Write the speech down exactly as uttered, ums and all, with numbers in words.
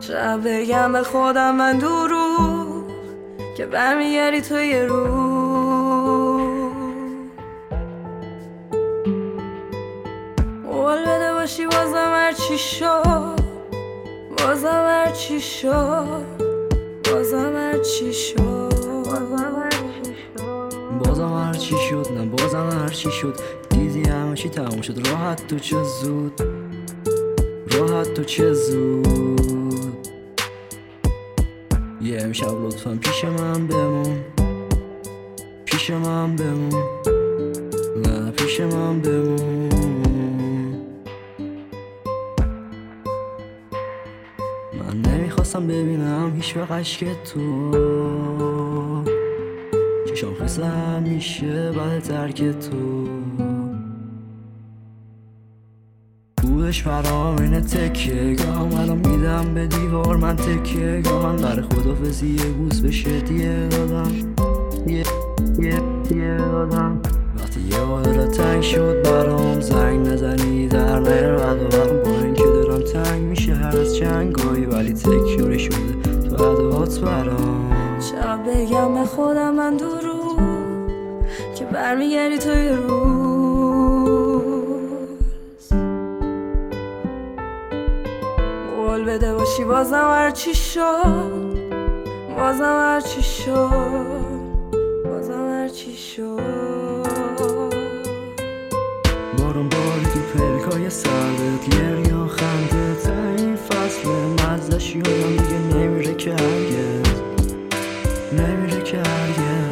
شب بگم به خودم من دروغ که برمیگردی تو یه رو. قول بده باشی بازم هرچی شد، بازم هرچی شد، بازم هرچی شد، بازم هرچی شد، نه بازم هرچی شد. دیدی همه چی تموم شد، راحت تو چه زود، راحت تو چه زود. یه امشب لطفا پیش من بمون، پیش من بمون، نه پیش من بمون. من نمیخواستم ببینم هیچ وقت عشق تو، چشام خیسم میشه بعد ترک تو. بودش برام اینه تکیه گاه، الان میدم به دیوار من تکیه گاه. من برای خدافزی یه بوس به شدیه دادم، یه یه یه دادم. وقتی یه حالا تنگ شد برام زنگ نزنی در نیر رد و برم، با اینکه دارم تنگ میشه هر از چنگایی، ولی تکیاری شده تو عدوات برام. شب بگم به خودم من دروغ که برمیگردی تو یه روز. قول بده باشی بازم هرچی شد، بازم هرچی شد، بازم هرچی شد. بارون باری تو پلکای سردت، گریه و خنده تا این فصل مزدش یادم دیگه نمیره که هرگز، نمیره که هرگز.